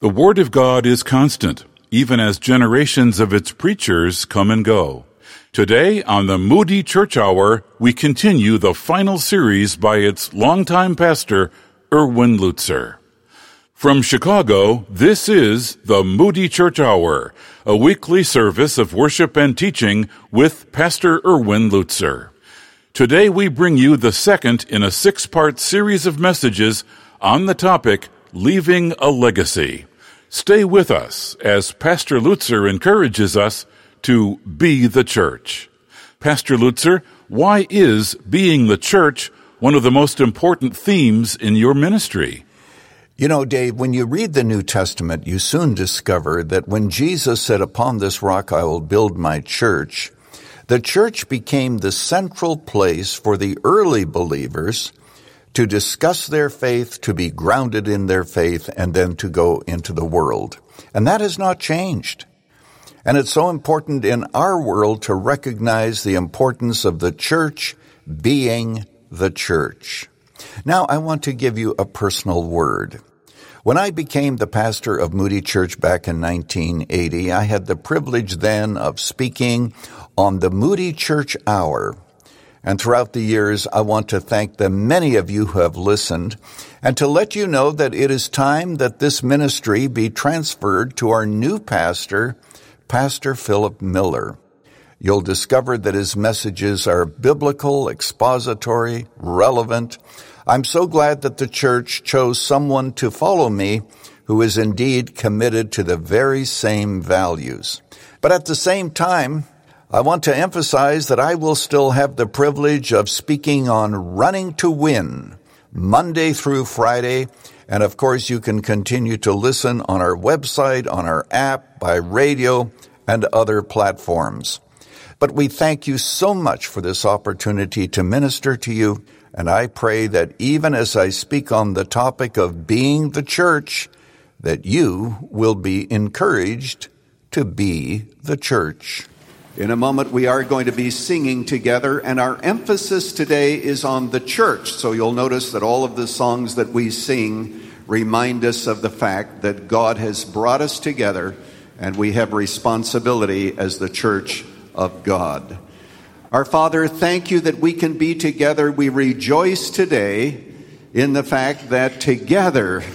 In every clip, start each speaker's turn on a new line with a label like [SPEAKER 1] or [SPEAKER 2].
[SPEAKER 1] The Word of God is constant, even as generations of its preachers come and go. Today, on the Moody Church Hour, we continue the final series by its longtime pastor, Erwin Lutzer. From Chicago, this is the Moody Church Hour, a weekly service of worship and teaching with Pastor Erwin Lutzer. Today we bring you the second in a 6-part series of messages on the topic, Leaving a Legacy. Stay with us as Pastor Lutzer encourages us to be the church. Pastor Lutzer, why is being the church one of the most important themes in your ministry?
[SPEAKER 2] You know, Dave, when you read the New Testament, you soon discover that when Jesus said, "Upon this rock I will build my church," the church became the central place for the early believers to discuss their faith, to be grounded in their faith, and then to go into the world. And that has not changed. And it's so important in our world to recognize the importance of the church being the church. Now, I want to give you a personal word. When I became the pastor of Moody Church back in 1980, I had the privilege then of speaking on the Moody Church Hour. And throughout the years, I want to thank the many of you who have listened and to let you know that it is time that this ministry be transferred to our new pastor, Pastor Philip Miller. You'll discover that his messages are biblical, expository, relevant. I'm so glad that the church chose someone to follow me who is indeed committed to the very same values. But at the same time, I want to emphasize that I will still have the privilege of speaking on Running to Win, Monday through Friday. And of course, you can continue to listen on our website, on our app, by radio, and other platforms. But we thank you so much for this opportunity to minister to you. And I pray that even as I speak on the topic of being the church, that you will be encouraged to be the church. In a moment, we are going to be singing together, and our emphasis today is on the church. So you'll notice that all of the songs that we sing remind us of the fact that God has brought us together, and we have responsibility as the church of God. Our Father, thank you that we can be together. We rejoice today in the fact that together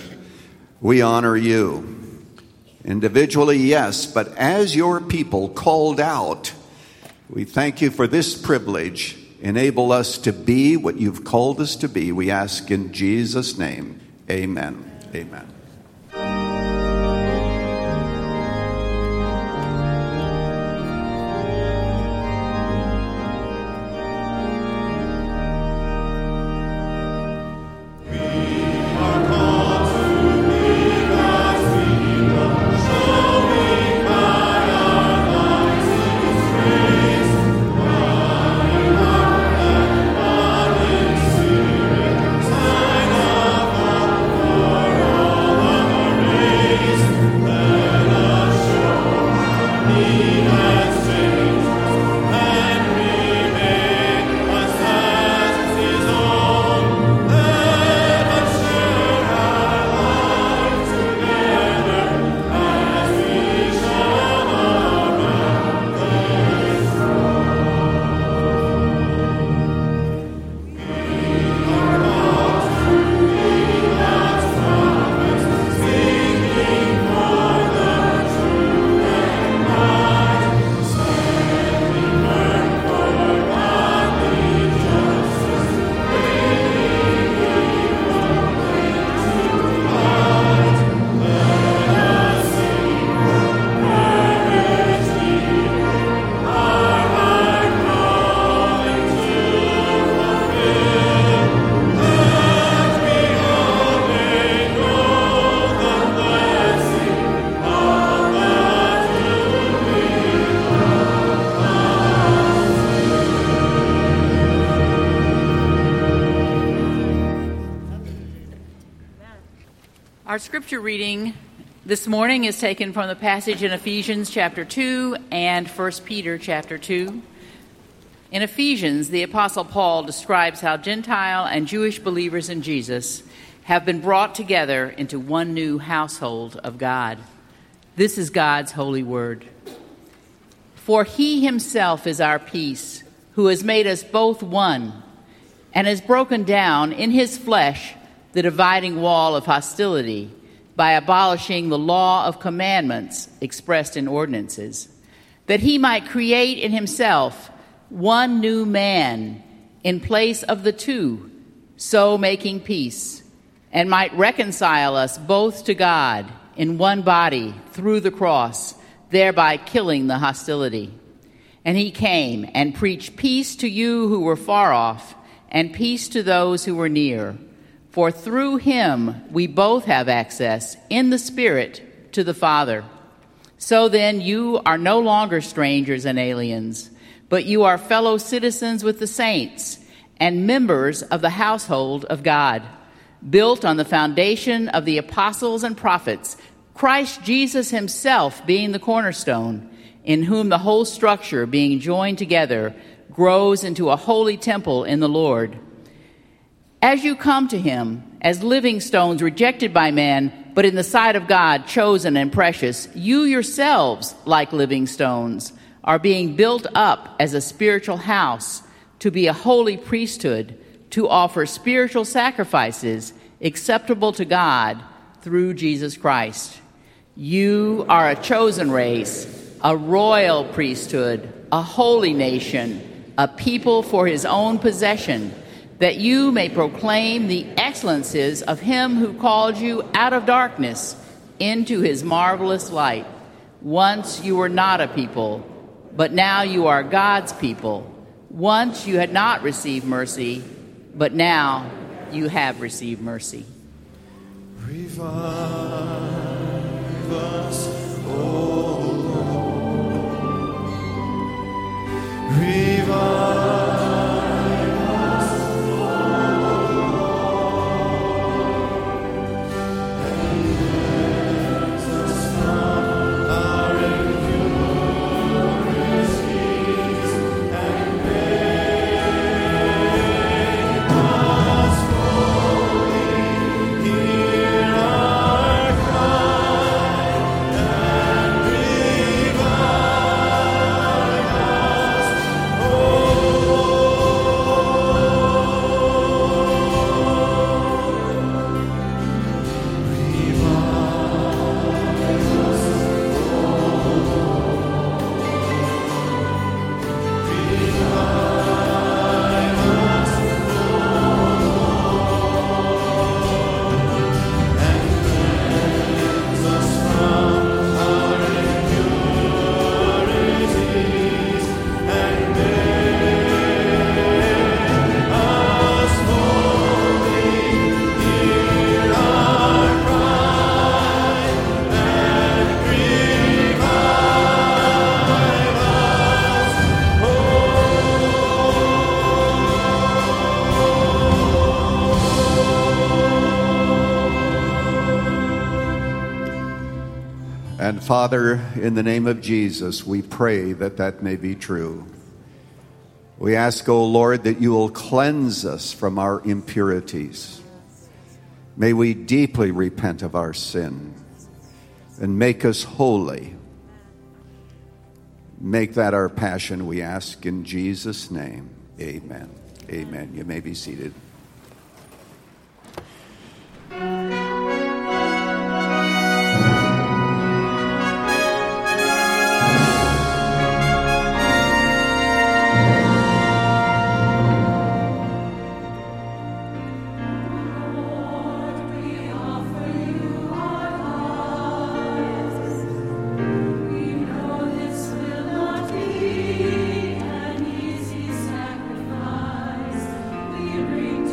[SPEAKER 2] we honor you. Individually, yes, but as your people called out, we thank you for this privilege. Enable us to be what you've called us to be. We ask in Jesus' name. Amen. Amen.
[SPEAKER 3] Our scripture reading this morning is taken from the passage in Ephesians chapter 2 and 1 Peter chapter 2. In Ephesians, the Apostle Paul describes how Gentile and Jewish believers in Jesus have been brought together into one new household of God. This is God's holy word. For he himself is our peace, who has made us both one, and has broken down in his flesh the dividing wall of hostility by abolishing the law of commandments expressed in ordinances, that he might create in himself one new man in place of the two, so making peace, and might reconcile us both to God in one body through the cross, thereby killing the hostility. And he came and preached peace to you who were far off, and peace to those who were near. For through him we both have access in the Spirit to the Father. So then you are no longer strangers and aliens, but you are fellow citizens with the saints and members of the household of God, built on the foundation of the apostles and prophets, Christ Jesus himself being the cornerstone, in whom the whole structure, being joined together, grows into a holy temple in the Lord. As you come to him, as living stones rejected by man, but in the sight of God chosen and precious, you yourselves, like living stones, are being built up as a spiritual house to be a holy priesthood, to offer spiritual sacrifices acceptable to God through Jesus Christ. You are a chosen race, a royal priesthood, a holy nation, a people for his own possession, that you may proclaim the excellencies of him who called you out of darkness into his marvelous light. Once you were not a people, but now you are God's people. Once you had not received mercy, but now you have received mercy.
[SPEAKER 4] Revive us, O Lord. Revive.
[SPEAKER 2] And Father, in the name of Jesus, we pray that that may be true. We ask, O Lord, that you will cleanse us from our impurities. May we deeply repent of our sin and make us holy. Make that our passion, we ask in Jesus' name. Amen. Amen. You may be seated.
[SPEAKER 5] Bring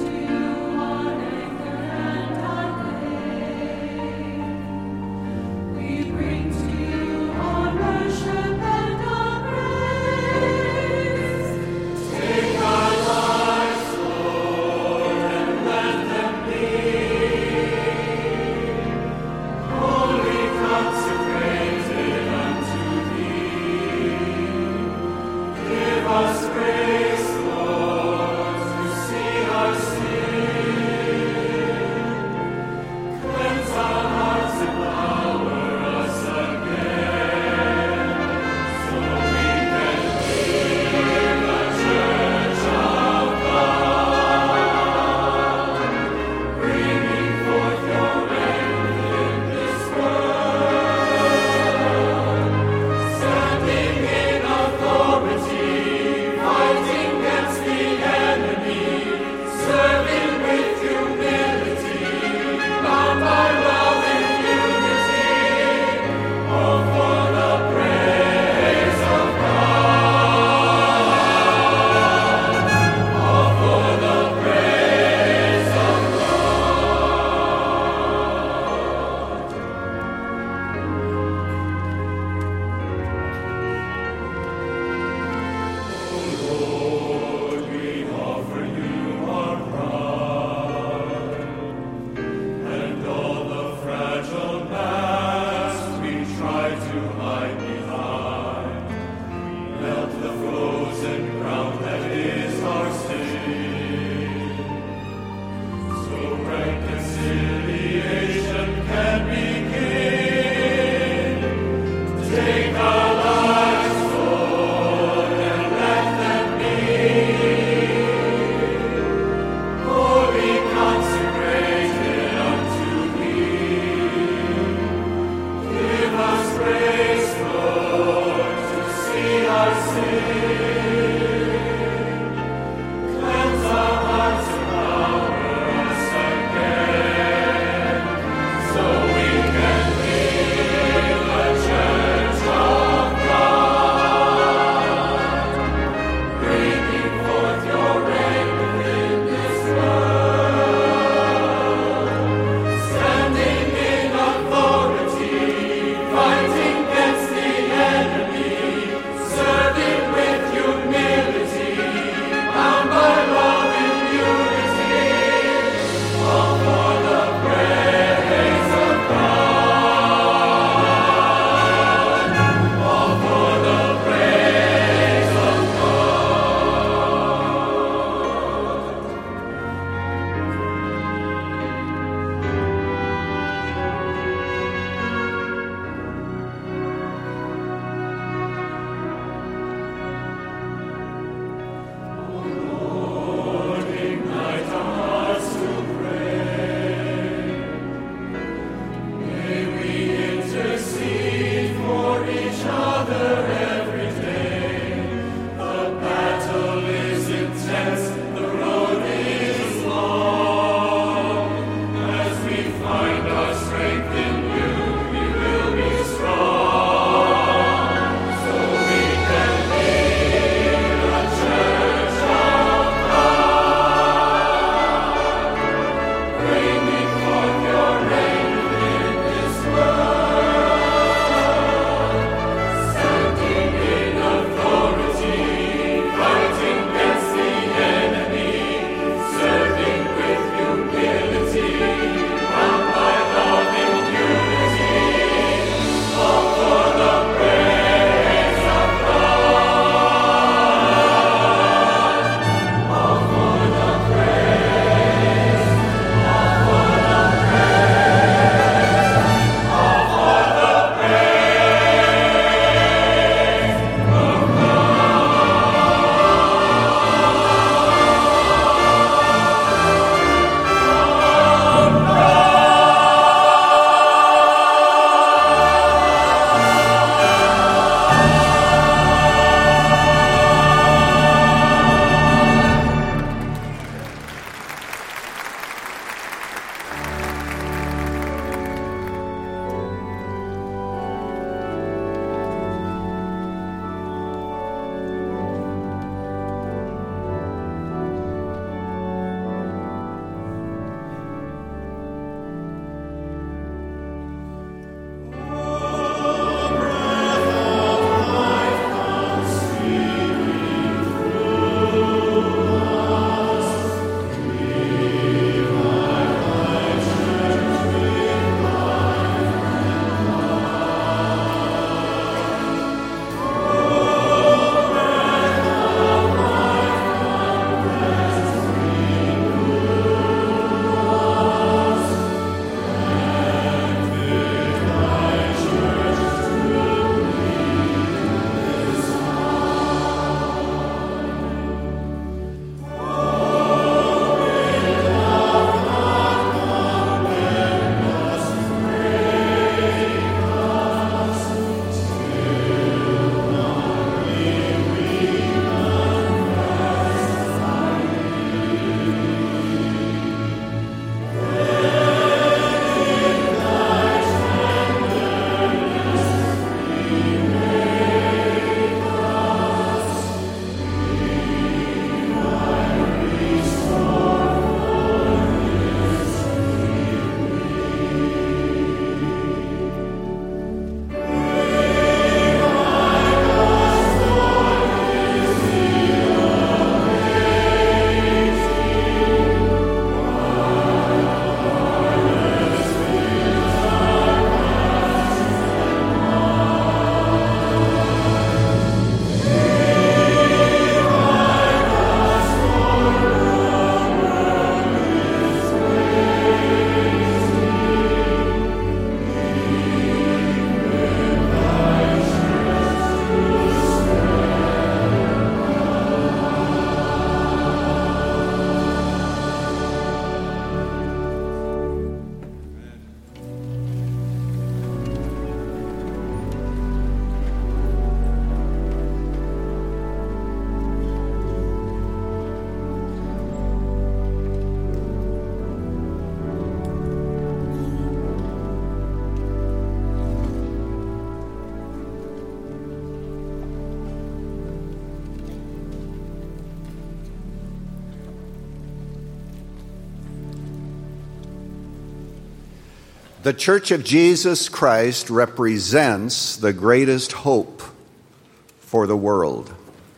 [SPEAKER 2] The Church of Jesus Christ represents the greatest hope for the world.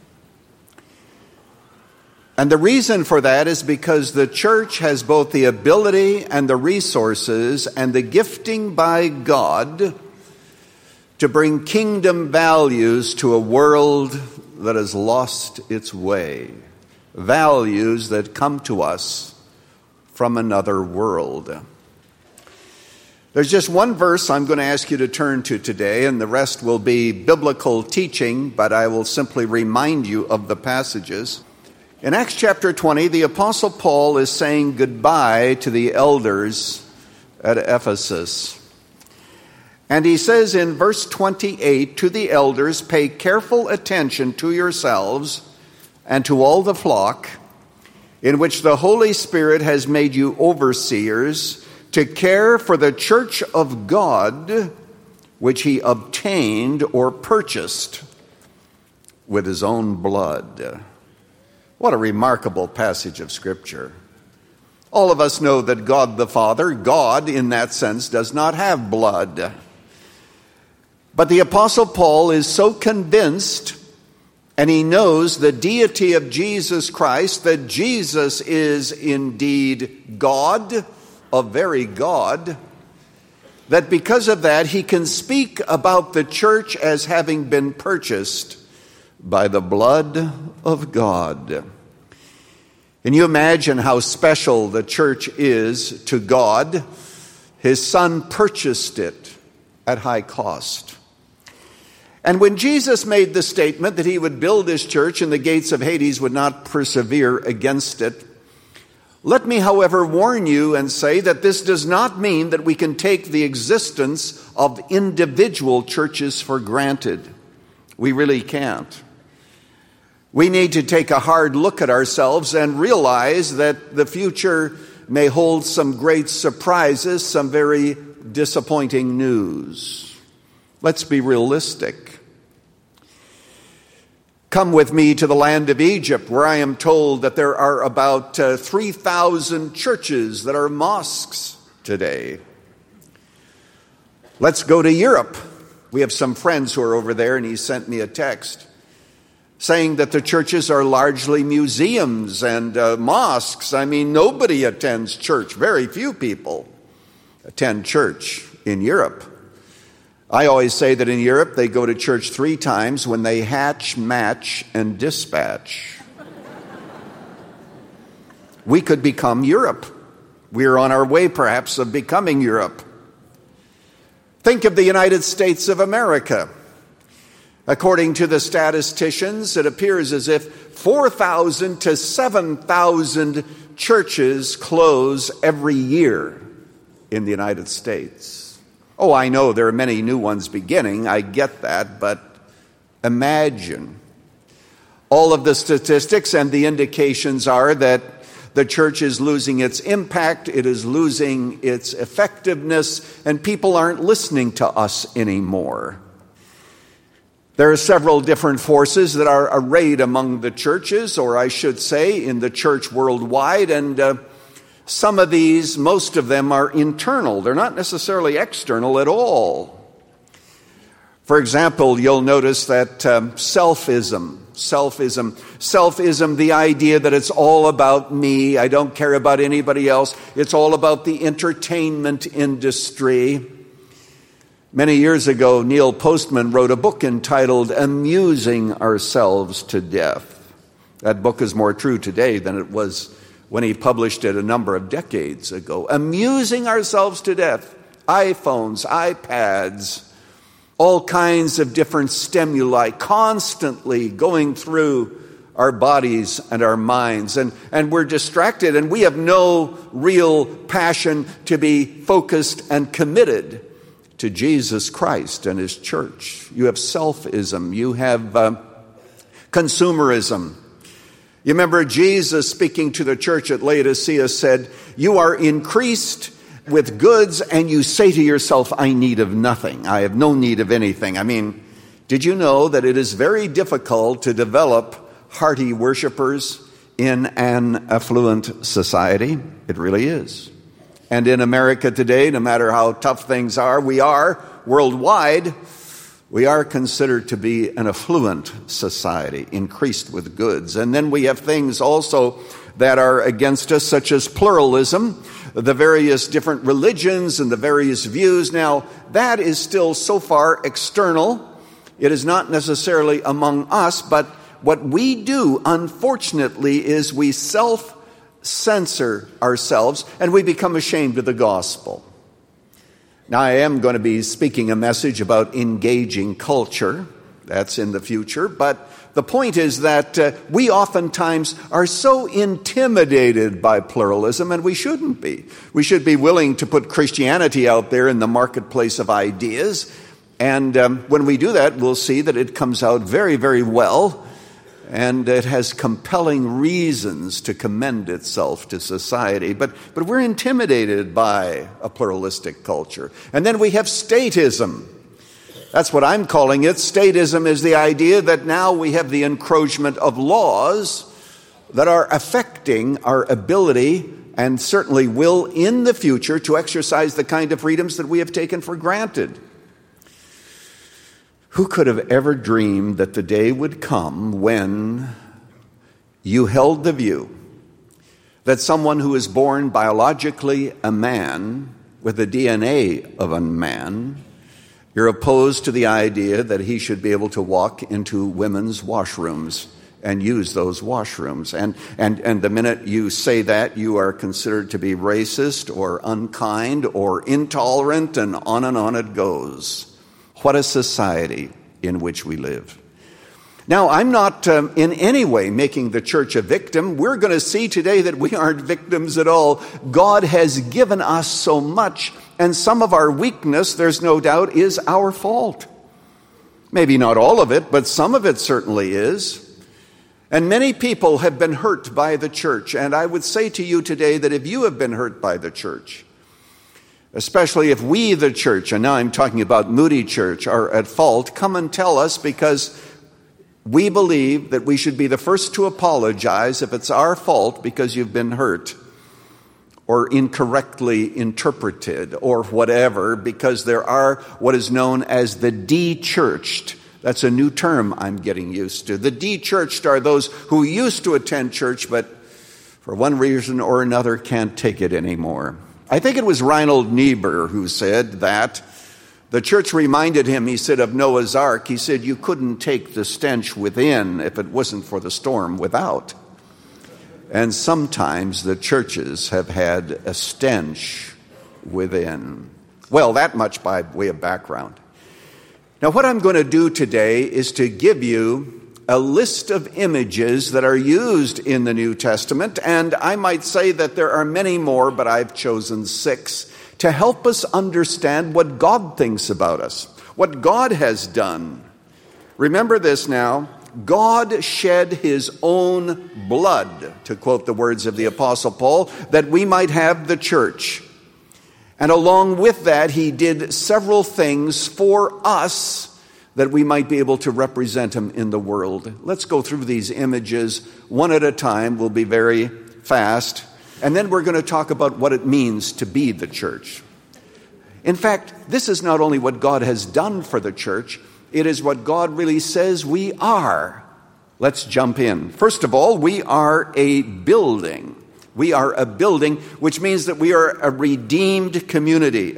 [SPEAKER 2] And the reason for that is because the church has both the ability and the resources and the gifting by God to bring kingdom values to a world that has lost its way. Values that come to us from another world. There's just one verse I'm going to ask you to turn to today, and the rest will be biblical teaching, but I will simply remind you of the passages. In Acts chapter 20, the Apostle Paul is saying goodbye to the elders at Ephesus. And he says in verse 28, to the elders, pay careful attention to yourselves and to all the flock, in which the Holy Spirit has made you overseers, to care for the church of God, which he obtained or purchased with his own blood. What a remarkable passage of Scripture. All of us know that God the Father, God in that sense, does not have blood. But the Apostle Paul is so convinced, and he knows the deity of Jesus Christ, that Jesus is indeed God, a very God, that because of that he can speak about the church as having been purchased by the blood of God. Can you imagine how special the church is to God? His Son purchased it at high cost. And when Jesus made the statement that he would build his church and the gates of Hades would not persevere against it, let me, however, warn you and say that this does not mean that we can take the existence of individual churches for granted. We really can't. We need to take a hard look at ourselves and realize that the future may hold some great surprises, some very disappointing news. Let's be realistic. Come with me to the land of Egypt, where I am told that there are about 3,000 churches that are mosques today. Let's go to Europe. We have some friends who are over there, and he sent me a text saying that the churches are largely museums and mosques. I mean, nobody attends church. Very few people attend church in Europe. I always say that in Europe they go to church 3 times: when they hatch, match, and dispatch. We could become Europe. We're on our way, perhaps, of becoming Europe. Think of the United States of America. According to the statisticians, it appears as if 4,000 to 7,000 churches close every year in the United States. Oh, I know there are many new ones beginning. I get that, but imagine. All of the statistics and the indications are that the church is losing its impact, it is losing its effectiveness, and people aren't listening to us anymore. There are several different forces that are arrayed among the churches, or I should say in the church worldwide, and some of these, most of them, are internal. They're not necessarily external at all. For example, you'll notice that selfism, the idea that it's all about me, I don't care about anybody else, it's all about the entertainment industry. Many years ago, Neil Postman wrote a book entitled Amusing Ourselves to Death. That book is more true today than it was when he published it a number of decades ago. Amusing ourselves to death. iPhones, iPads, all kinds of different stimuli constantly going through our bodies and our minds. And we're distracted, and we have no real passion to be focused and committed to Jesus Christ and his church. You have selfism. You have consumerism. You remember Jesus speaking to the church at Laodicea said, "You are increased with goods, and you say to yourself, I need of nothing. I have no need of anything." I mean, did you know that it is very difficult to develop hearty worshipers in an affluent society? It really is. And in America today, no matter how tough things are, we are worldwide, we are considered to be an affluent society, increased with goods. And then we have things also that are against us, such as pluralism, the various different religions and the various views. Now, that is still so far external. It is not necessarily among us, but what we do, unfortunately, is we self-censor ourselves and we become ashamed of the gospel. Now, I am going to be speaking a message about engaging culture. That's in the future. But the point is that we oftentimes are so intimidated by pluralism, and we shouldn't be. We should be willing to put Christianity out there in the marketplace of ideas. And when we do that, we'll see that it comes out very, very well. And it has compelling reasons to commend itself to society. But we're intimidated by a pluralistic culture. And then we have statism. That's what I'm calling it. Statism is the idea that now we have the encroachment of laws that are affecting our ability and certainly will in the future to exercise the kind of freedoms that we have taken for granted. Who could have ever dreamed that the day would come when you held the view that someone who is born biologically a man with the DNA of a man, you're opposed to the idea that he should be able to walk into women's washrooms and use those washrooms. And the minute you say that, you are considered to be racist or unkind or intolerant, and on it goes. What a society in which we live. Now, I'm not in any way making the church a victim. We're going to see today that we aren't victims at all. God has given us so much, and some of our weakness, there's no doubt, is our fault. Maybe not all of it, but some of it certainly is. And many people have been hurt by the church. And I would say to you today that if you have been hurt by the church, especially if we, the church, and now I'm talking about Moody Church, are at fault, come and tell us, because we believe that we should be the first to apologize if it's our fault because you've been hurt or incorrectly interpreted or whatever, because there are what is known as the de-churched. That's a new term I'm getting used to. The de-churched are those who used to attend church but for one reason or another can't take it anymore. I think it was Reinhold Niebuhr who said that the church reminded him, he said, of Noah's Ark. He said, you couldn't take the stench within if it wasn't for the storm without. And sometimes the churches have had a stench within. Well, that much by way of background. Now, what I'm going to do today is to give you a list of images that are used in the New Testament, and I might say that there are many more, but I've chosen 6 to help us understand what God thinks about us, what God has done. Remember this now, God shed his own blood, to quote the words of the Apostle Paul, that we might have the church. And along with that, he did several things for us that we might be able to represent him in the world. Let's go through these images one at a time. We'll be very fast. And then we're going to talk about what it means to be the church. In fact, this is not only what God has done for the church, it is what God really says we are. Let's jump in. First of all, we are a building. We are a building, which means that we are a redeemed community,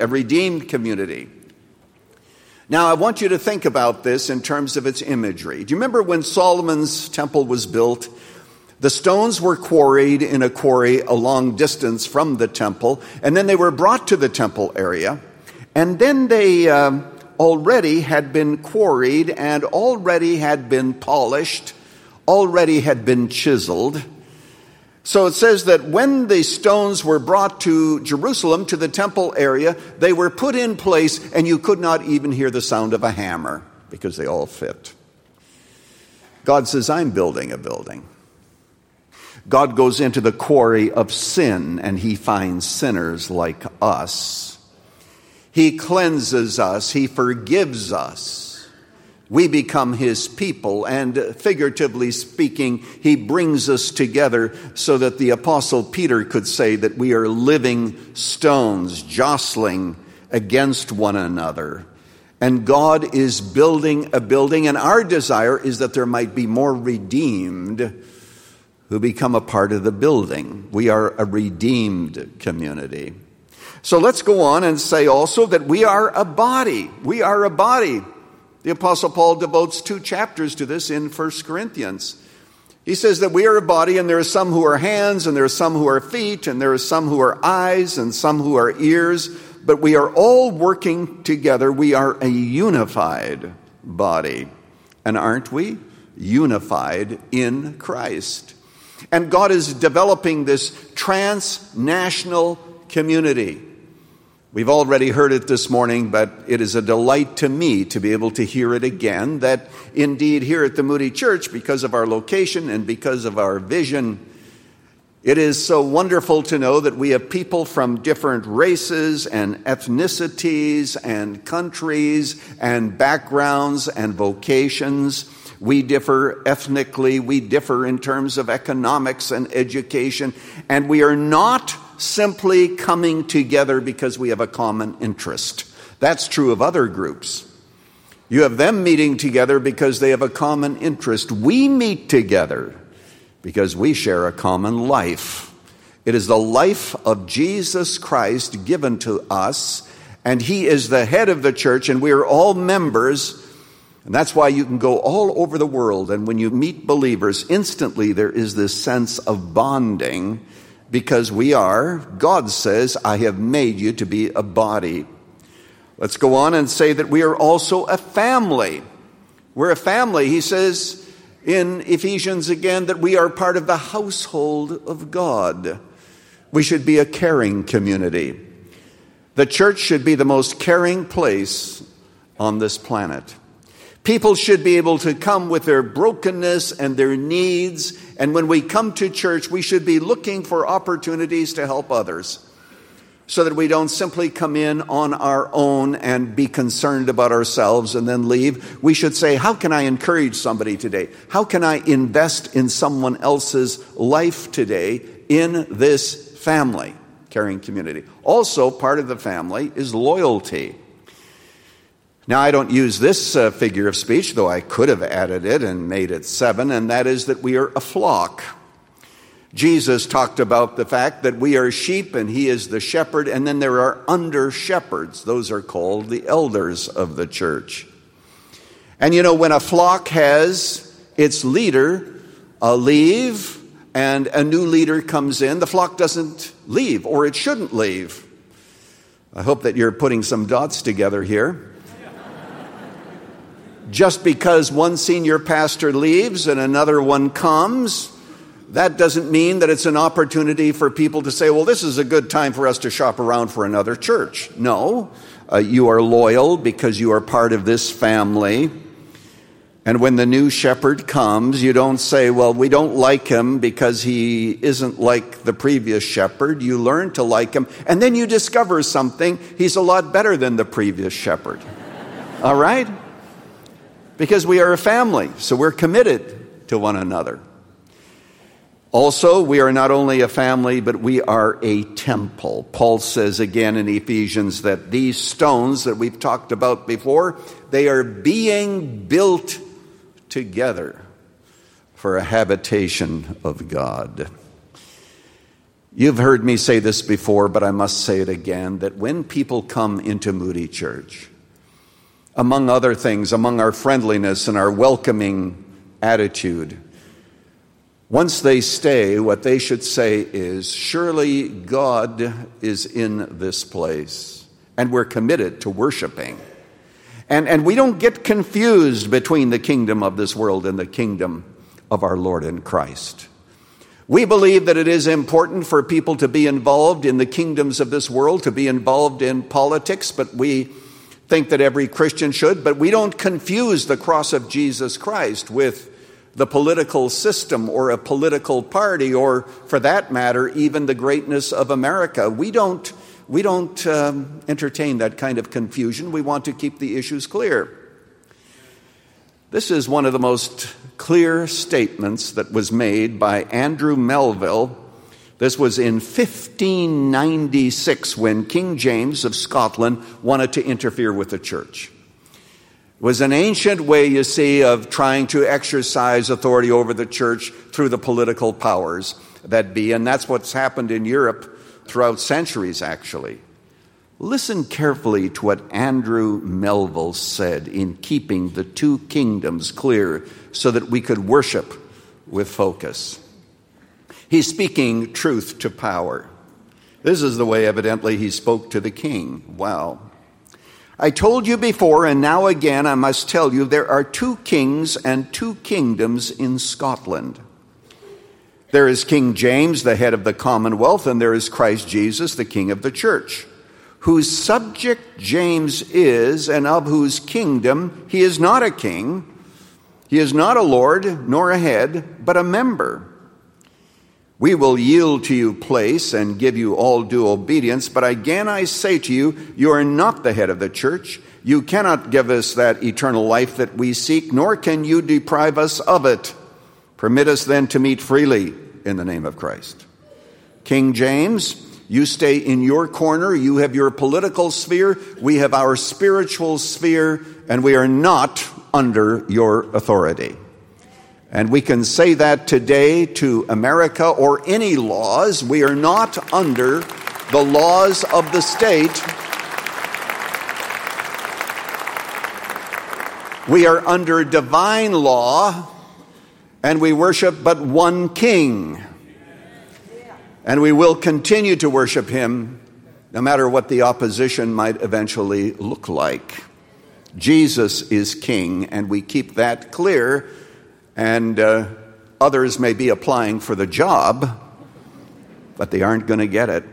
[SPEAKER 2] Now, I want you to think about this in terms of its imagery. Do you remember when Solomon's temple was built? The stones were quarried in a quarry a long distance from the temple, and then they were brought to the temple area, and then they already had been quarried and already had been polished, already had been chiseled. So it says that when the stones were brought to Jerusalem, to the temple area, they were put in place and you could not even hear the sound of a hammer because they all fit. God says, I'm building a building. God goes into the quarry of sin and he finds sinners like us. He cleanses us. He forgives us. We become his people, and figuratively speaking, he brings us together so that the Apostle Peter could say that we are living stones jostling against one another. And God is building a building, and our desire is that there might be more redeemed who become a part of the building. We are a redeemed community. So let's go on and say also that we are a body. We are a body. The Apostle Paul devotes 2 chapters to this in 1 Corinthians. He says that we are a body, and there are some who are hands, and there are some who are feet, and there are some who are eyes, and some who are ears, but we are all working together. We are a unified body. And aren't we? Unified in Christ. And God is developing this transnational community. We've already heard it this morning, but it is a delight to me to be able to hear it again, that indeed here at the Moody Church, because of our location and because of our vision, it is so wonderful to know that we have people from different races and ethnicities and countries and backgrounds and vocations. We differ ethnically, we differ in terms of economics and education, and we are not simply coming together because we have a common interest. That's true of other groups. You have them meeting together because they have a common interest. We meet together because we share a common life. It is the life of Jesus Christ given to us, and he is the head of the church, and we are all members. And that's why you can go all over the world, and when you meet believers, instantly there is this sense of bonding, because we are, God says, I have made you to be a body. Let's go on and say that we are also a family. We're a family. He says in Ephesians again that we are part of the household of God. We should be a caring community. The church should be the most caring place on this planet. People should be able to come with their brokenness and their needs. And when we come to church, we should be looking for opportunities to help others, so that we don't simply come in on our own and be concerned about ourselves and then leave. We should say, how can I encourage somebody today? How can I invest in someone else's life today in this family, caring community? Also, part of the family is loyalty. Now, I don't use this figure of speech, though I could have added it and made it 7, and that is that we are a flock. Jesus talked about the fact that we are sheep and he is the shepherd, and then there are under shepherds. Those are called the elders of the church. And you know, when a flock has its leader leave and a new leader comes in, the flock doesn't leave, or it shouldn't leave. I hope that you're putting some dots together here. Just because one senior pastor leaves and another one comes, that doesn't mean that it's an opportunity for people to say, well, this is a good time for us to shop around for another church. No, you are loyal because you are part of this family. And when the new shepherd comes, you don't say, well, we don't like him because he isn't like the previous shepherd. You learn to like him, and then you discover something. He's a lot better than the previous shepherd. All right? Because we are a family, so we're committed to one another. Also, we are not only a family, but we are a temple. Paul says again in Ephesians that these stones that we've talked about before, they are being built together for a habitation of God. You've heard me say this before, but I must say it again, that when people come into Moody Church, among other things, among our friendliness and our welcoming attitude, once they stay, what they should say is, surely God is in this place, and we're committed to worshiping. And we don't get confused between the kingdom of this world and the kingdom of our Lord in Christ. We believe that it is important for people to be involved in the kingdoms of this world, to be involved in politics, but we think that every Christian should, but we don't confuse the cross of Jesus Christ with the political system or a political party, or for that matter, even the greatness of America. We don't entertain that kind of confusion. We want to keep the issues clear. This is one of the most clear statements that was made by Andrew Melville. This was in 1596 when King James of Scotland wanted to interfere with the church. It was an ancient way, you see, of trying to exercise authority over the church through the political powers that be, and that's what's happened in Europe throughout centuries, actually. Listen carefully to what Andrew Melville said in keeping the two kingdoms clear so that we could worship with focus. He's speaking truth to power. This is the way, evidently, he spoke to the king. Wow. I told you before, and now again I must tell you, there are two kings and two kingdoms in Scotland. There is King James, the head of the Commonwealth, and there is Christ Jesus, the King of the Church, whose subject James is, and of whose kingdom he is not a king, he is not a lord, nor a head, but a member. We will yield to you place and give you all due obedience, but again I say to you, you are not the head of the church. You cannot give us that eternal life that we seek, nor can you deprive us of it. Permit us then to meet freely in the name of Christ. King James, you stay in your corner. You have your political sphere. We have our spiritual sphere, and we are not under your authority. And we can say that today to America or any laws. We are not under the laws of the state. We are under divine law, and we worship but one king. And we will continue to worship him no matter what the opposition might eventually look like. Jesus is king, and we keep that clear. And others may be applying for the job, but they aren't going to get it.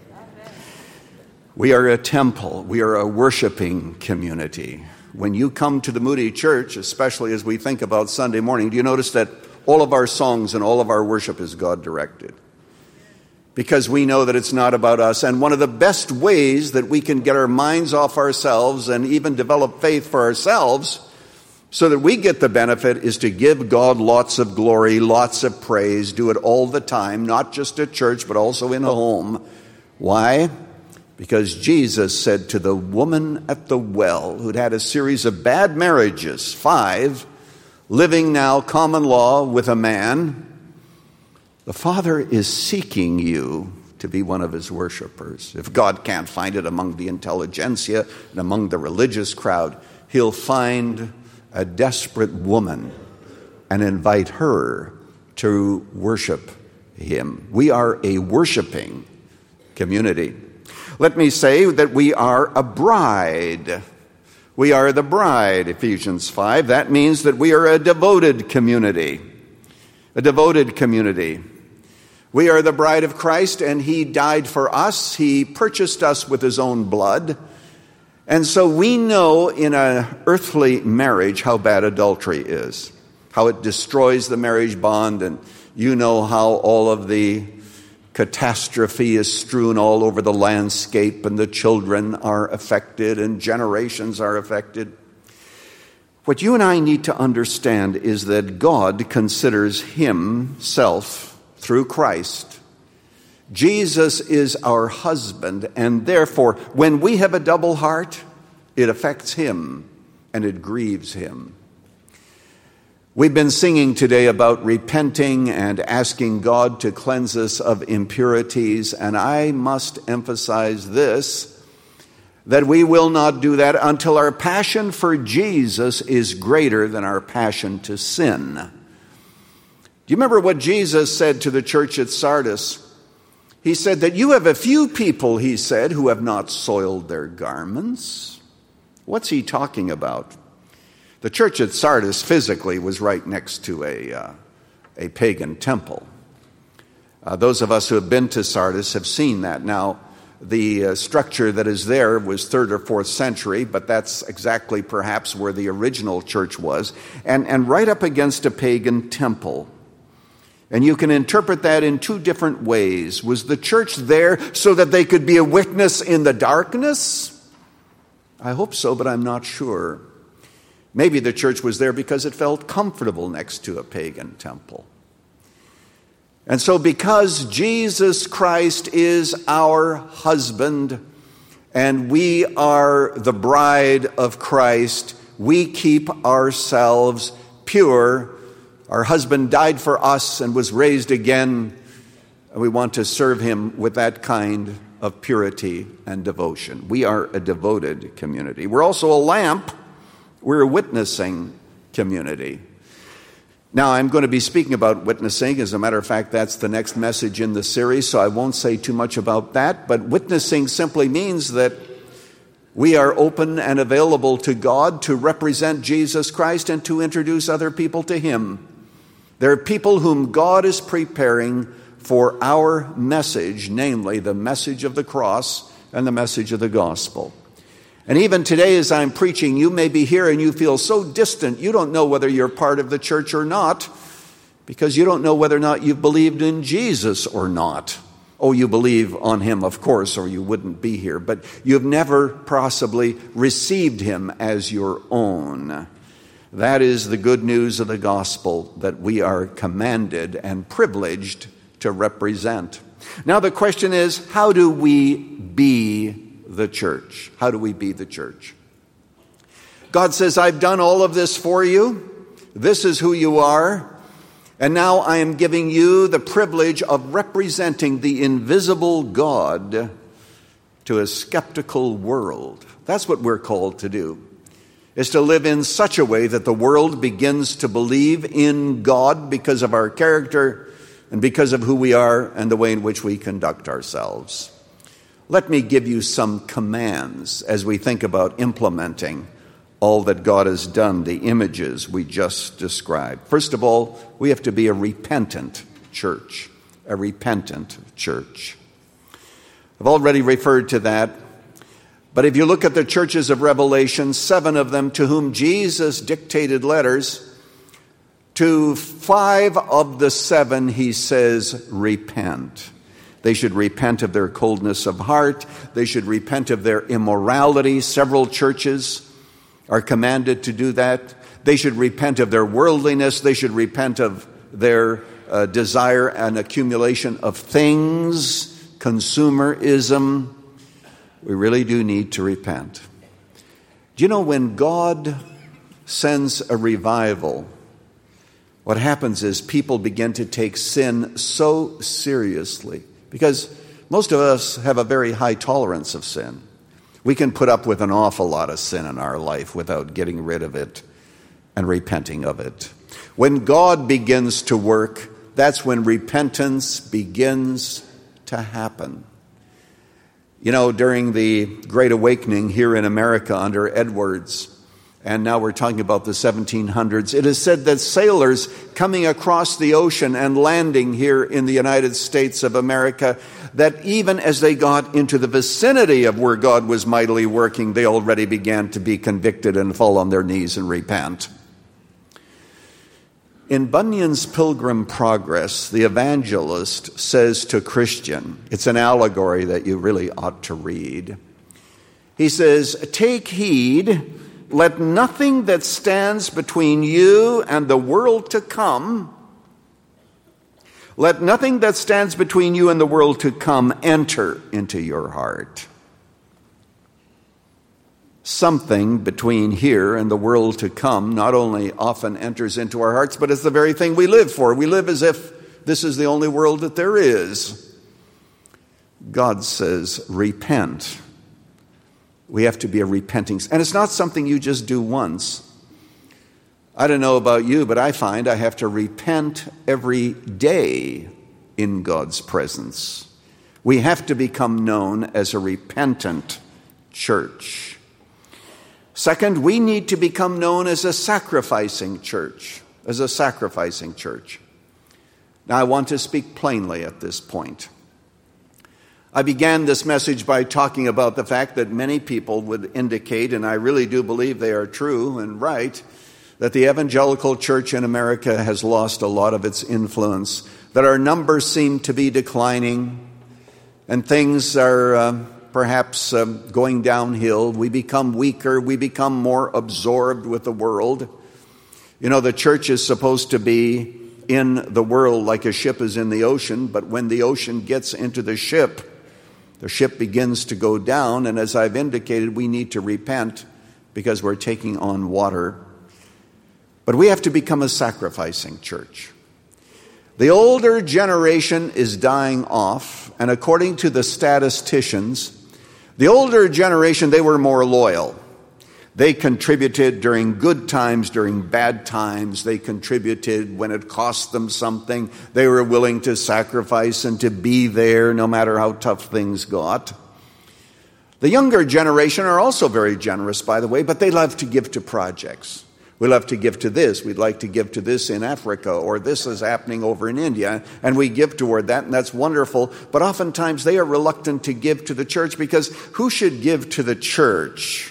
[SPEAKER 2] We are a temple. We are a worshiping community. When you come to the Moody Church, especially as we think about Sunday morning, do you notice that all of our songs and all of our worship is God-directed? Because we know that it's not about us. And one of the best ways that we can get our minds off ourselves and even develop faith for ourselves so that we get the benefit is to give God lots of glory, lots of praise, do it all the time, not just at church, but also in a home. Why? Because Jesus said to the woman at the well, who'd had a series of bad marriages, 5, living now common law with a man, the Father is seeking you to be one of his worshipers. If God can't find it among the intelligentsia and among the religious crowd, he'll find a desperate woman and invite her to worship him. We are a worshiping community. Let me say that we are a bride. We are the bride, Ephesians 5. That means that we are a devoted community. A devoted community. We are the bride of Christ, and he died for us. He purchased us with his own blood. And so we know in an earthly marriage how bad adultery is, how it destroys the marriage bond, and you know how all of the catastrophe is strewn all over the landscape, and the children are affected, and generations are affected. What you and I need to understand is that God considers himself through Christ. Jesus is our husband, and therefore, when we have a double heart, it affects him and it grieves him. We've been singing today about repenting and asking God to cleanse us of impurities, and I must emphasize this, that we will not do that until our passion for Jesus is greater than our passion to sin. Do you remember what Jesus said to the church at Sardis? He said that you have a few people, he said, who have not soiled their garments. What's he talking about? The church at Sardis physically was right next to a pagan temple. Those of us who have been to Sardis have seen that. Now, the structure that is there was 3rd or 4th century, but that's exactly perhaps where the original church was, and right up against a pagan temple. And you can interpret that in 2 different ways. Was the church there so that they could be a witness in the darkness? I hope so, but I'm not sure. Maybe the church was there because it felt comfortable next to a pagan temple. And so because Jesus Christ is our husband and we are the bride of Christ, we keep ourselves pure. Our husband died for us and was raised again. We want to serve him with that kind of purity and devotion. We are a devoted community. We're also a lamp. We're a witnessing community. Now, I'm going to be speaking about witnessing. As a matter of fact, that's the next message in the series, so I won't say too much about that. But witnessing simply means that we are open and available to God to represent Jesus Christ and to introduce other people to him. There are people whom God is preparing for our message, namely the message of the cross and the message of the gospel. And even today as I'm preaching, you may be here and you feel so distant, you don't know whether you're part of the church or not, because you don't know whether or not you've believed in Jesus or not. Oh, you believe on him, of course, or you wouldn't be here, but you've never possibly received him as your own. That is the good news of the gospel that we are commanded and privileged to represent. Now the question is, how do we be the church? How do we be the church? God says, I've done all of this for you. This is who you are. And now I am giving you the privilege of representing the invisible God to a skeptical world. That's what we're called to do, is to live in such a way that the world begins to believe in God because of our character and because of who we are and the way in which we conduct ourselves. Let me give you some commands as we think about implementing all that God has done, the images we just described. First of all, we have to be a repentant church, a repentant church. I've already referred to that, but if you look at the churches of Revelation, 7 of them to whom Jesus dictated letters, to 5 of the 7 he says, repent. They should repent of their coldness of heart. They should repent of their immorality. Several churches are commanded to do that. They should repent of their worldliness. They should repent of their desire and accumulation of things, consumerism. We really do need to repent. Do you know when God sends a revival, what happens is people begin to take sin so seriously, because most of us have a very high tolerance of sin. We can put up with an awful lot of sin in our life without getting rid of it and repenting of it. When God begins to work, that's when repentance begins to happen. You know, during the Great Awakening here in America under Edwards, and now we're talking about the 1700s, it is said that sailors coming across the ocean and landing here in the United States of America, that even as they got into the vicinity of where God was mightily working, they already began to be convicted and fall on their knees and repent. In Bunyan's Pilgrim Progress, the evangelist says to Christian, it's an allegory that you really ought to read. He says, take heed, let nothing that stands between you and the world to come, let nothing that stands between you and the world to come enter into your heart. Something between here and the world to come not only often enters into our hearts, but it's the very thing we live for. We live as if this is the only world that there is. God says, repent. We have to be a repenting. And it's not something you just do once. I don't know about you, but I find I have to repent every day in God's presence. We have to become known as a repentant church. Second, we need to become known as a sacrificing church, Now, I want to speak plainly at this point. I began this message by talking about the fact that many people would indicate, and I really do believe they are true and right, that the evangelical church in America has lost a lot of its influence, that our numbers seem to be declining, and things are perhaps going downhill. We become weaker. We become more absorbed with the world. You know, the church is supposed to be in the world like a ship is in the ocean, but when the ocean gets into the ship begins to go down, and as I've indicated, we need to repent because we're taking on water. But we have to become a sacrificing church. The older generation is dying off, and according to the statisticians, the older generation, they were more loyal. They contributed during good times, during bad times. They contributed when it cost them something. They were willing to sacrifice and to be there no matter how tough things got. The younger generation are also very generous, by the way, but they love to give to projects. We love to give to this. We'd like to give to this in Africa, or this is happening over in India, and we give toward that, and that's wonderful. But oftentimes they are reluctant to give to the church because who should give to the church?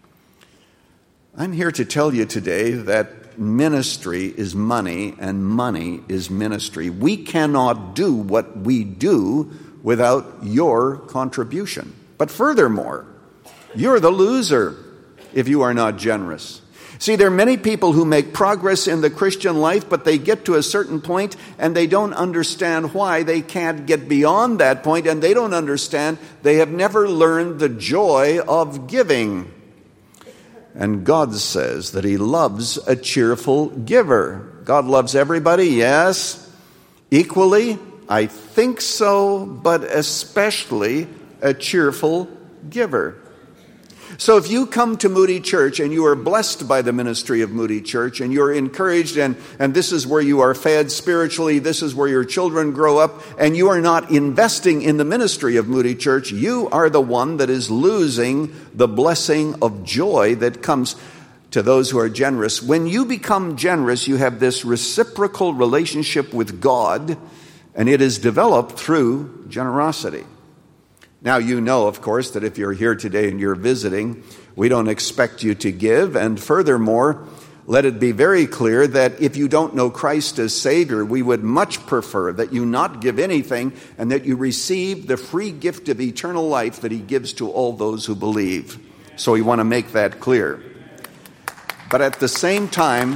[SPEAKER 2] I'm here to tell you today that ministry is money and money is ministry. We cannot do what we do without your contribution. But furthermore, you're the loser if you are not generous. See, there are many people who make progress in the Christian life, but they get to a certain point and they don't understand why they can't get beyond that point, and they don't understand they have never learned the joy of giving. And God says that He loves a cheerful giver. God loves everybody, yes. Equally, I think so, but especially a cheerful giver. So if you come to Moody Church and you are blessed by the ministry of Moody Church and you're encouraged and this is where you are fed spiritually, this is where your children grow up, and you are not investing in the ministry of Moody Church, you are the one that is losing the blessing of joy that comes to those who are generous. When you become generous, you have this reciprocal relationship with God, and it is developed through generosity. Now, you know, of course, that if you're here today and you're visiting, we don't expect you to give. And furthermore, let it be very clear that if you don't know Christ as Savior, we would much prefer that you not give anything and that you receive the free gift of eternal life that He gives to all those who believe. So we want to make that clear. But at the same time,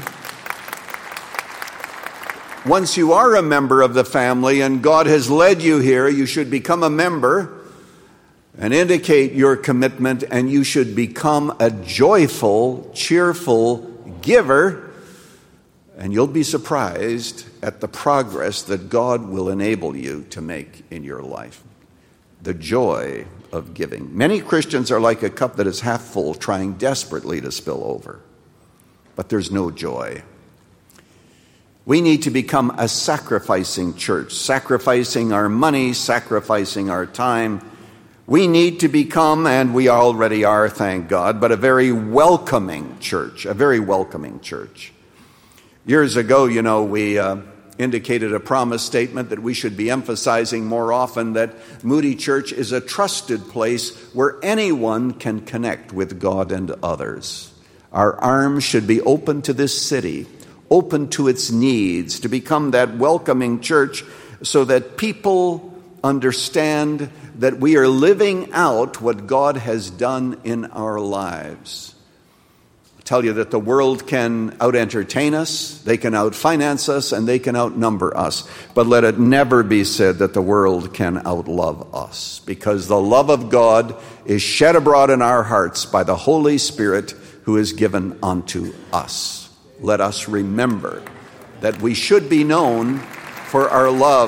[SPEAKER 2] once you are a member of the family and God has led you here, you should become a member and indicate your commitment, and you should become a joyful, cheerful giver, and you'll be surprised at the progress that God will enable you to make in your life. The joy of giving. Many Christians are like a cup that is half full, trying desperately to spill over, but there's no joy. We need to become a sacrificing church, sacrificing our money, sacrificing our time. We need to become, and we already are, thank God, but a very welcoming church, a very welcoming church. Years ago, you know, we indicated a promise statement that we should be emphasizing more often that Moody Church is a trusted place where anyone can connect with God and others. Our arms should be open to this city, open to its needs, to become that welcoming church so that people understand that we are living out what God has done in our lives. I tell you that the world can out-entertain us, they can out-finance us, and they can outnumber us. But let it never be said that the world can outlove us, because the love of God is shed abroad in our hearts by the Holy Spirit who is given unto us. Let us remember that we should be known for our love.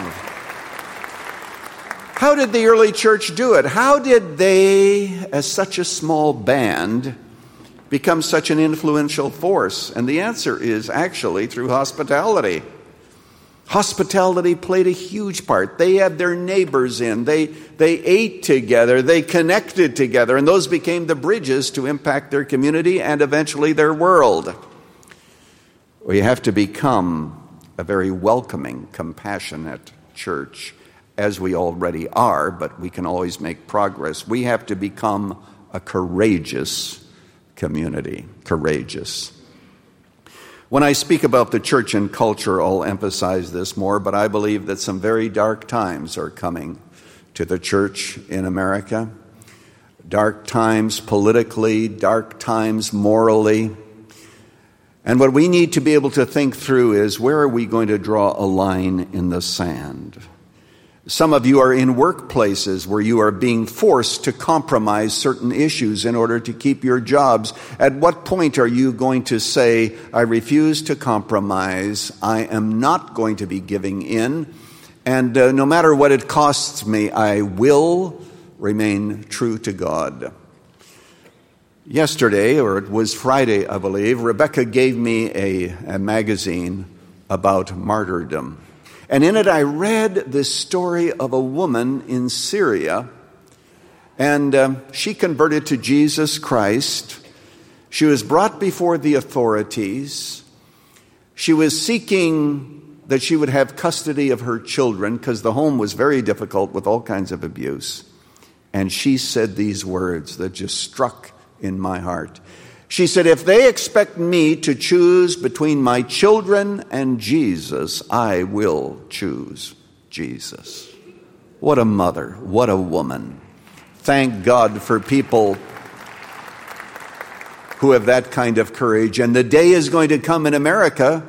[SPEAKER 2] How did the early church do it? How did they, as such a small band, become such an influential force? And the answer is actually through hospitality. Hospitality played a huge part. They had their neighbors in. They ate together. They connected together. And those became the bridges to impact their community and eventually their world. We have to become a very welcoming, compassionate church, as we already are, but we can always make progress. We have to become a courageous community. Courageous. When I speak about the church and culture, I'll emphasize this more, but I believe that some very dark times are coming to the church in America. dark times politically, dark times morally. And what we need to be able to think through is, where are we going to draw a line in the sand? Some of you are in workplaces where you are being forced to compromise certain issues in order to keep your jobs. At what point are you going to say, I refuse to compromise, I am not going to be giving in, and no matter what it costs me, I will remain true to God? Yesterday, or it was Friday, I believe, Rebecca gave me a magazine about martyrdom. And in it I read this story of a woman in Syria, and she converted to Jesus Christ. She was brought before the authorities. She was seeking that she would have custody of her children because the home was very difficult with all kinds of abuse. And she said these words that just struck in my heart. She said, if they expect me to choose between my children and Jesus, I will choose Jesus. What a mother, what a woman. Thank God for people who have that kind of courage. And the day is going to come in America,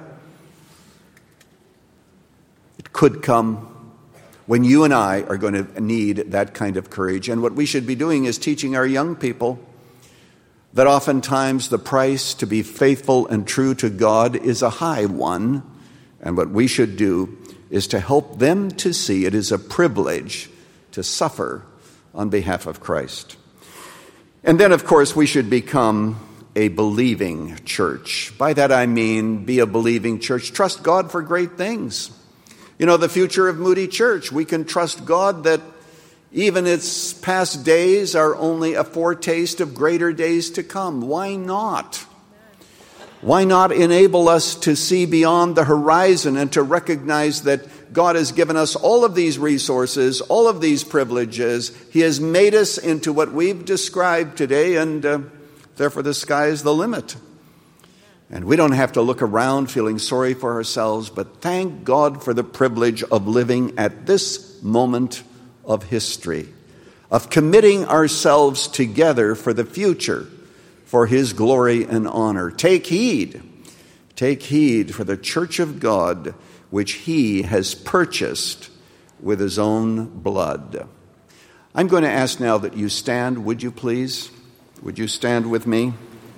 [SPEAKER 2] it could come, when you and I are going to need that kind of courage. And what we should be doing is teaching our young people that oftentimes the price to be faithful and true to God is a high one. And what we should do is to help them to see it is a privilege to suffer on behalf of Christ. And then, of course, we should become a believing church. By that I mean, be a believing church. Trust God for great things. You know, the future of Moody Church, we can trust God that even its past days are only a foretaste of greater days to come. Why not? Why not enable us to see beyond the horizon and to recognize that God has given us all of these resources, all of these privileges. He has made us into what we've described today, and therefore the sky is the limit. And we don't have to look around feeling sorry for ourselves, but thank God for the privilege of living at this moment of history, of committing ourselves together for the future, for His glory and honor. Take heed for the church of God, which He has purchased with His own blood. I'm going to ask now that you stand, would you please? Would you stand with me?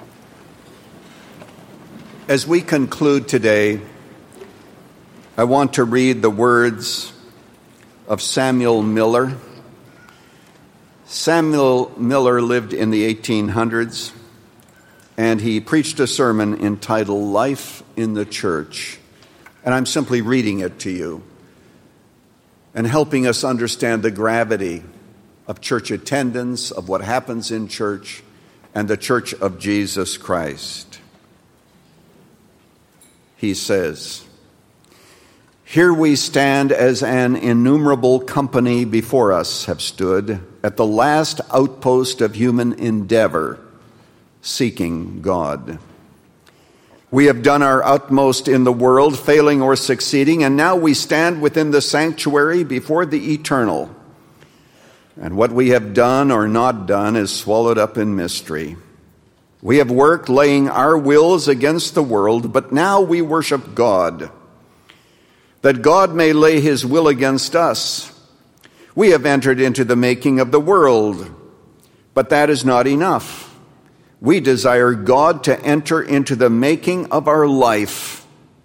[SPEAKER 2] As we conclude today, I want to read the words of Samuel Miller. Samuel Miller lived in the 1800s, and he preached a sermon entitled Life in the Church. And I'm simply reading it to you and helping us understand the gravity of church attendance, of what happens in church, and the church of Jesus Christ. He says, here we stand as an innumerable company before us have stood at the last outpost of human endeavor, seeking God. We have done our utmost in the world, failing or succeeding, and now we stand within the sanctuary before the eternal. And what we have done or not done is swallowed up in mystery. We have worked laying our wills against the world, but now we worship God, that God may lay His will against us. We have entered into the making of the world, but that is not enough. We desire God to enter into the making of our life.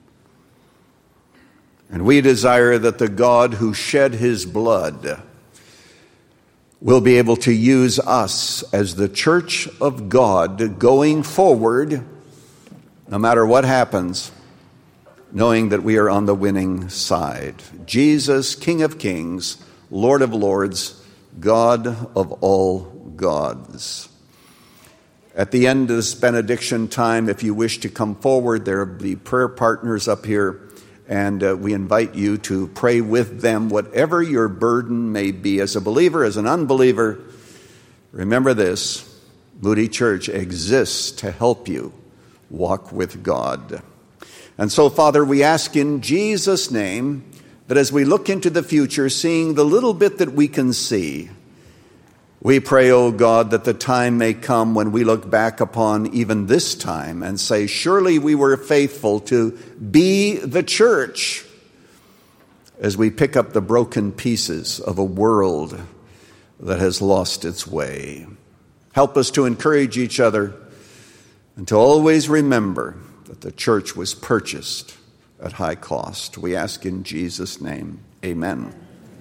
[SPEAKER 2] And we desire that the God who shed His blood will be able to use us as the church of God going forward, no matter what happens, knowing that we are on the winning side. Jesus, King of Kings, Lord of Lords, God of all gods. At the end of this benediction time, if you wish to come forward, there will be prayer partners up here, and we invite you to pray with them, whatever your burden may be. As a believer, as an unbeliever, remember this: Moody Church exists to help you walk with God. And so, Father, we ask in Jesus' name that as we look into the future, seeing the little bit that we can see, We pray, O God, that the time may come when we look back upon even this time and say, surely we were faithful to be the church, as we pick up the broken pieces of a world that has lost its way. Help us to encourage each other and to always remember that the church was purchased at high cost. We ask in Jesus' name, amen.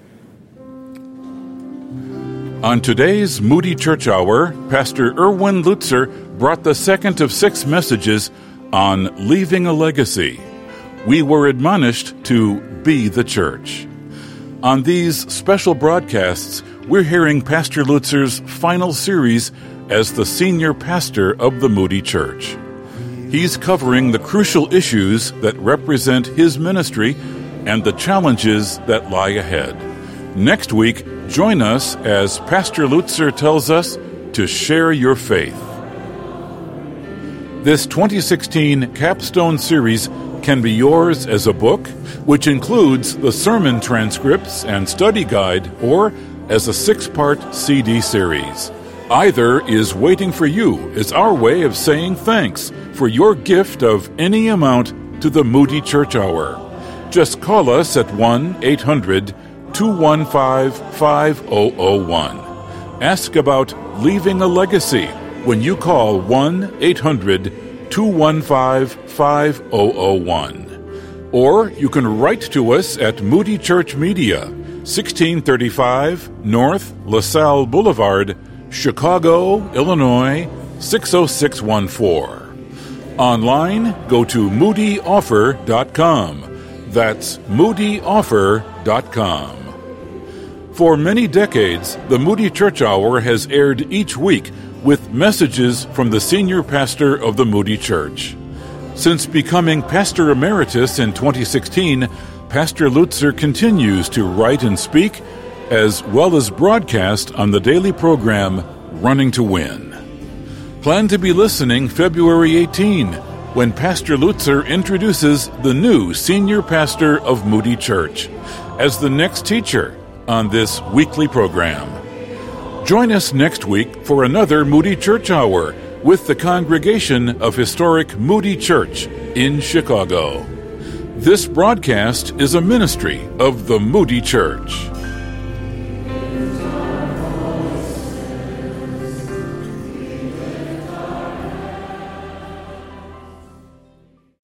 [SPEAKER 1] On today's Moody Church Hour, Pastor Erwin Lutzer brought the second of 6 messages on leaving a legacy. We were admonished to be the church. On these special broadcasts, we're hearing Pastor Lutzer's final series as the senior pastor of the Moody Church. He's covering the crucial issues that represent his ministry and the challenges that lie ahead. Next week, join us as Pastor Lutzer tells us to share your faith. This 2016 capstone series can be yours as a book, which includes the sermon transcripts and study guide, or as a 6-part CD series. Either is waiting for you as our way of saying thanks for your gift of any amount to the Moody Church Hour. Just call us at 1-800-215-5001. Ask about leaving a legacy when you call 1-800-215-5001. Or you can write to us at Moody Church Media, 1635 North LaSalle Boulevard, Chicago, Illinois, 60614. Online, go to moodyoffer.com. That's moodyoffer.com. For many decades, the Moody Church Hour has aired each week with messages from the senior pastor of the Moody Church. Since becoming pastor emeritus in 2016, Pastor Lutzer continues to write and speak, as well as broadcast on the daily program Running to Win. Plan to be listening February 18, when Pastor Lutzer introduces the new senior pastor of Moody Church as the next teacher on this weekly program. Join us next week for another Moody Church Hour with the congregation of historic Moody Church in Chicago. This broadcast is a ministry of the Moody Church.